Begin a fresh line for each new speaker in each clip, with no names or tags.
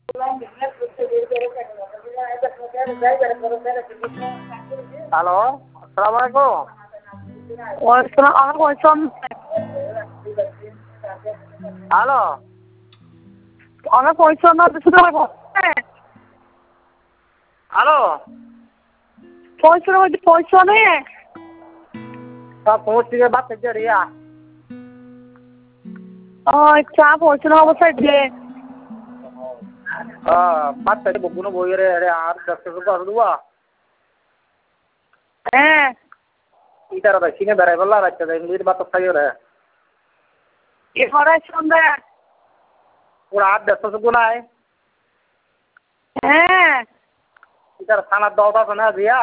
Hello, আসসালামু আলাইকুম।
ওয়ালাইকুম আমার পয়সা
হ্যালো,
আমার পয়সা না দুশো টাকা
হ্যালো,
পয়সা নেই
সব পৌঁছ থেকে বাদ থেকে রিয়া।
চা পয়সা না অবস্থায় যে
বাদ থেকে বকুনো বই রে আরে আর 10 টাকা দেবো।
হ্যাঁ
ইতারা ভাই সিনে বেড়াই বললা রাখতে দেয় মুই বাদ খাই রে।
এবারে সন্ধ্যা
ওরা আর 10 টাকা নাই।
হ্যাঁ
ইতারা থানার দলটা আছে না রিয়া।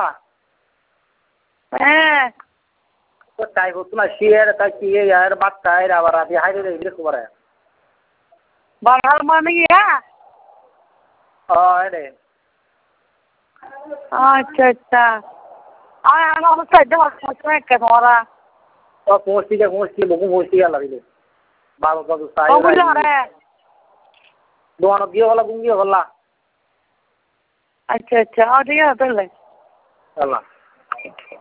হ্যাঁ
তো তাই হতো না শিয়ের তাই কি আর বাদ খাই আবার রাতে হাইরে রে খবর है।
বাঙাল মানে গিয়া
রে
আচ্ছা আচ্ছা আর আমার অবস্থা একদম পয়সা একটা ধরা
সব পৌঁছ থেকে বকু পৌঁছ থেকে লাগিলে বাবা বাবু সাই
বুঝলে আরে
দোয়ানো গিয়ে হলা গুঙ্গিয়ে হলা।
আচ্ছা আচ্ছা ঠিক আছে তাহলে
আল্লাহ।